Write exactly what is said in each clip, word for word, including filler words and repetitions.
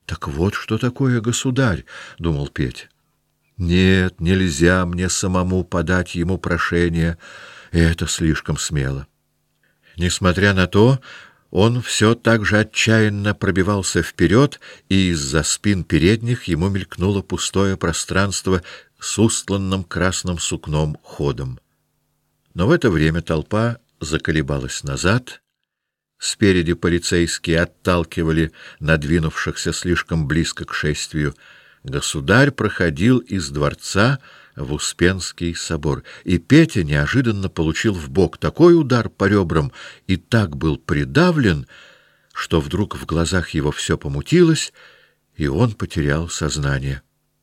Так вот что такое государь, — думал Петя. Нет, нельзя мне самому подать ему прошение, это слишком смело. Несмотря на то, он все так же отчаянно пробивался вперед, и из-за спин передних ему мелькнуло пустое пространство с устланным красным сукном ходом. Но в это время толпа заколебалась назад. Спереди полицейские отталкивали надвинувшихся слишком близко к шествию. Государь проходил из дворца в Успенский собор, и Петя неожиданно получил в бок такой удар по ребрам и так был придавлен, что вдруг в глазах его все помутилось, и он потерял сознание.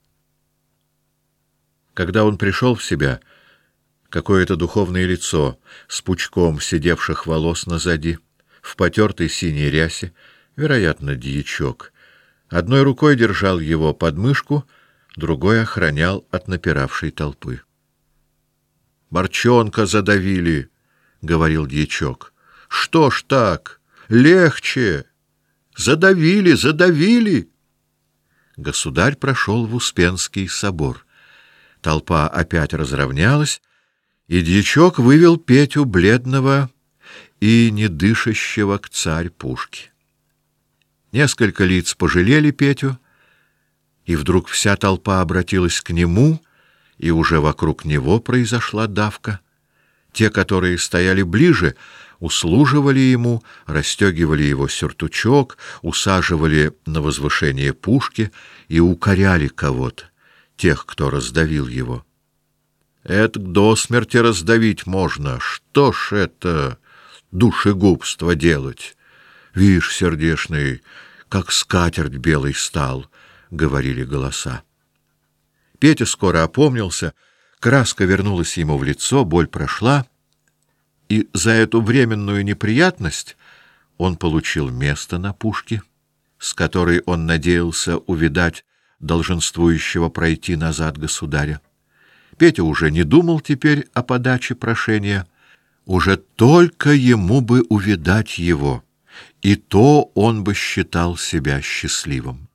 Когда он пришел в себя, какое-то духовное лицо с пучком сидевших волос назади, в потертой синей рясе, вероятно, дьячок, одной рукой держал его под мышку, другой охранял от напиравшей толпы. «Борчонка задавили», — говорил дьячок. «Что ж так? Легче! Задавили, задавили!» Государь прошел в Успенский собор. Толпа опять разровнялась, и дьячок вывел Петю бледного и не дышащего к царь пушки. Несколько лиц пожалели Петю, и вдруг вся толпа обратилась к нему, и уже вокруг него произошла давка. Те, которые стояли ближе, услуживали ему, расстегивали его сюртучок, усаживали на возвышение пушки и укоряли кого-то, тех, кто раздавил его. «Это до смерти раздавить можно. Что ж это душегубство делать? Вишь, сердешный, как скатерть белый стал», — говорили голоса. Петя скоро опомнился, краска вернулась ему в лицо, боль прошла, и за эту временную неприятность он получил место на пушке, с которой он надеялся увидать долженствующего пройти назад государя. Петя уже не думал теперь о подаче прошения, уже только ему бы увидать его, и то он бы считал себя счастливым.